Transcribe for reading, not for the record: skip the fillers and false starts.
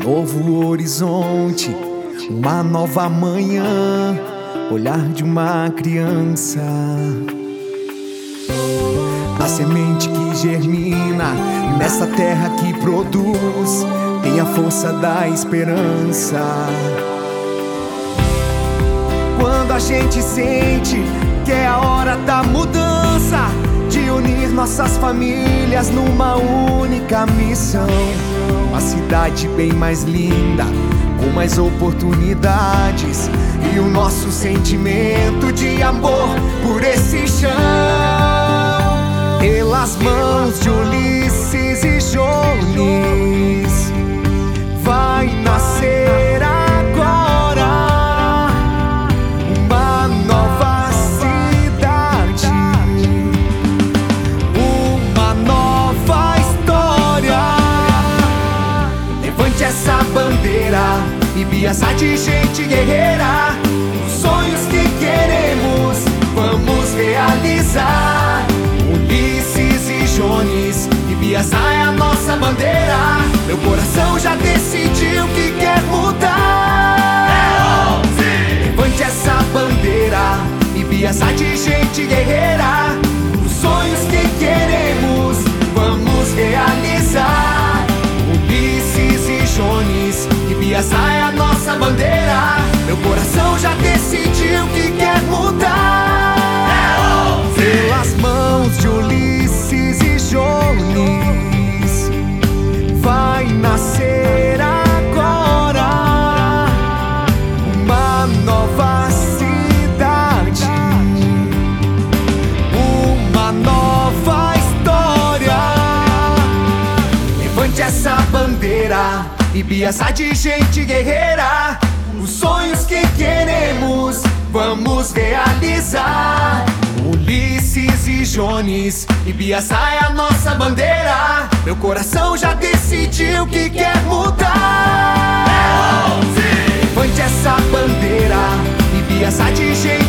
novo horizonte, uma nova manhã, olhar de uma criança. A semente que germina nessa terra que produz tem a força da esperança. Quando a gente sente que é a hora da mudança, de unir nossas famílias numa única missão, uma cidade bem mais linda, com mais oportunidades, e o nosso sentimento de amor por esse chão. Pelas mãos de Ulisses e Jones vai nascer agora uma nova cidade, uma nova história. Levante essa bandeira e Biaçá de gente guerreira. Os sonhos que queremos vamos realizar. Ulisses e Jones e Biaçá é a nossa bandeira. Meu coração já decidiu que quer mudar. Levante essa bandeira e Biaçá de gente guerreira. Os sonhos que queremos vamos realizar. Ulisses e Jones e Biaçá é a nossa bandeira. Meu coração já decidiu que quer mudar. Pelas mãos de Ulisses e Jones vai nascer agora uma nova cidade, uma nova história. Levante essa bandeira e Biaçá de gente guerreira. Os sonhos que queremos vamos realizar. Ulisses e Jones e Biaçá é a nossa bandeira. Meu coração já decidiu que quer mudar. Levante essa bandeira e Biaçá de gente